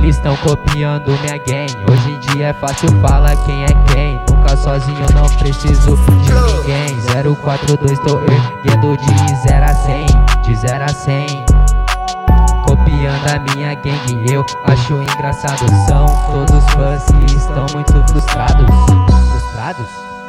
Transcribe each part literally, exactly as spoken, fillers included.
Eles tão copiando minha gang. Hoje em dia é fácil falar quem é quem. Nunca sozinho, não preciso de ninguém. Zero quatro dois tô erguendo de zero a cem, de zero a cem. Copiando a minha gang, eu acho engraçado. São todos fãs que estão muito frustrados. Frustrados?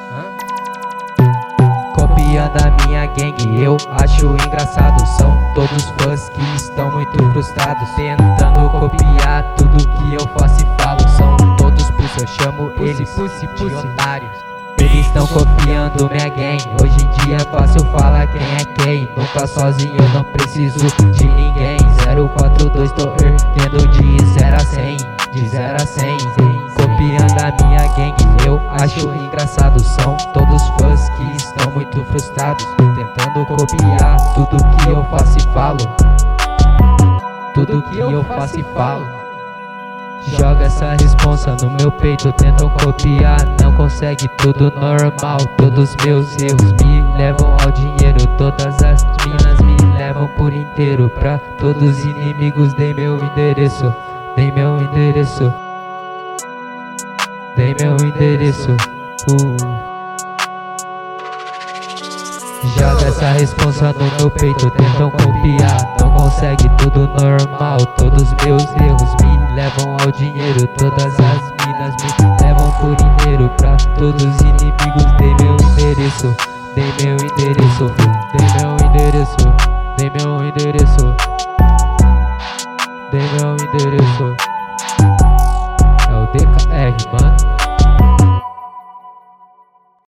Hã? Copiando a minha gang, eu acho engraçado. São todos fãs que estão muito frustrados, tentando copiar tudo que eu faço e falo. São todos pussy, eu chamo eles pussy, pussy, de otários. Eles estão copiando minha gang. Hoje em dia é fácil falar quem é quem. Nunca sozinho, eu não preciso de ninguém. Zero quatro dois tô erguendo de zero a cem, de zero a cem. Copiando a minha gang, eu acho engraçado. São todos fãs que estão muito frustrados, tentando copiar tudo que eu faço e falo. Tudo que eu faço e falo. Joga essa responsa no meu peito, tentam copiar, não consegue, tudo normal. Todos meus erros me levam ao dinheiro, todas as minas me levam por inteiro. Pra todos os inimigos dei meu endereço, dei meu endereço, dei meu endereço. uh. Joga essa responsa no meu peito, tentam copiar, não consegue, tudo normal. Todos meus erros me levam ao dinheiro, todas as minas me levam por inteiro. Pra todos os inimigos dei meu endereço, dei meu endereço, dei meu endereço, dei meu endereço, dei meu endereço. É o D K R, mano.